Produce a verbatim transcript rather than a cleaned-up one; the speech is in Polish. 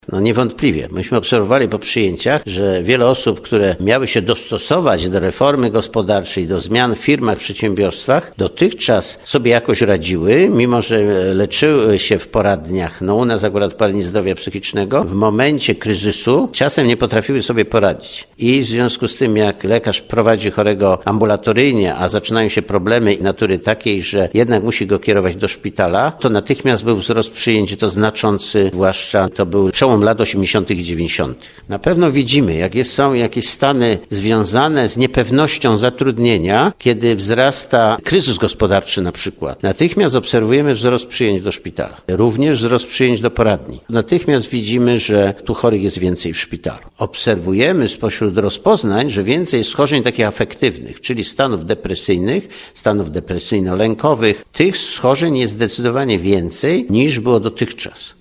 No niewątpliwie. Myśmy obserwowali po przyjęciach, że wiele osób, które miały się dostosować do reformy gospodarczej, do zmian w firmach, przedsiębiorstwach, dotychczas sobie jakoś radziły, mimo że leczyły się w poradniach. No u nas akurat poradni zdrowia psychicznego w momencie kryzysu czasem nie potrafiły sobie poradzić. I w związku z tym, jak lekarz prowadzi chorego ambulatoryjnie, a zaczynają się problemy natury takiej, że jednak musi go kierować do szpitala, to natychmiast był wzrost przyjęć, to znaczący, zwłaszcza to był przełom lat osiemdziesiątych i dziewięćdziesiątych. Na pewno widzimy, jak jest, są jakieś stany związane z niepewnością zatrudnienia, kiedy wzrasta kryzys gospodarczy na przykład. Natychmiast obserwujemy wzrost przyjęć do szpitala. Również wzrost przyjęć do poradni. Natychmiast widzimy, że tu chorych jest więcej w szpitalu. Obserwujemy spośród rozpoznań, że więcej jest schorzeń takich afektywnych, czyli stanów depresyjnych, stanów depresyjno-lękowych. Tych schorzeń jest zdecydowanie więcej niż było dotychczas.